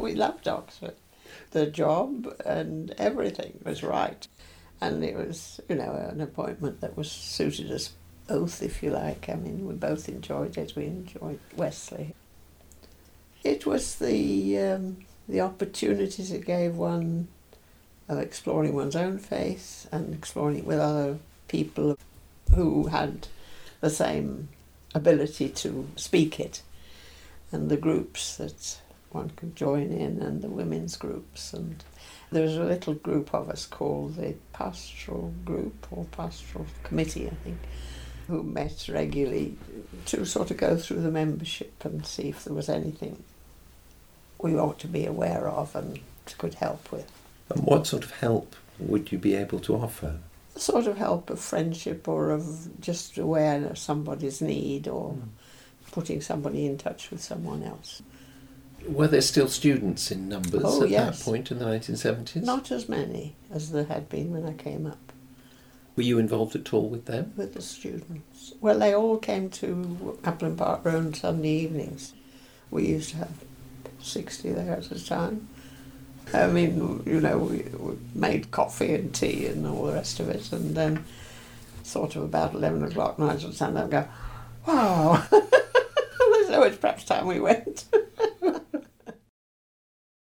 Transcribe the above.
we loved Oxford. The job and everything was right. And it was, an appointment that was suited us both, if you like. I mean, we both enjoyed it. We enjoyed Wesley. It was the opportunities it gave one of exploring one's own faith and exploring it with other people who had the same ability to speak it, and the groups that one could join in, and the women's groups. And there was a little group of us called the Pastoral Group, or Pastoral Committee, I think, who met regularly to sort of go through the membership and see if there was anything we ought to be aware of and could help with. And what sort of help would you be able to offer? The sort of help of friendship, or of just awareness of somebody's need, or putting somebody in touch with someone else. Were there still students in numbers at that point in the 1970s? Not as many as there had been when I came up. Were you involved at all with them? With the students? Well, they all came to Applin Park Road on Sunday evenings. We used to have 60 there at a time. I mean, we made coffee and tea and all the rest of it, and then sort of about 11 o'clock night I'd stand up and go, wow, so it's perhaps time we went.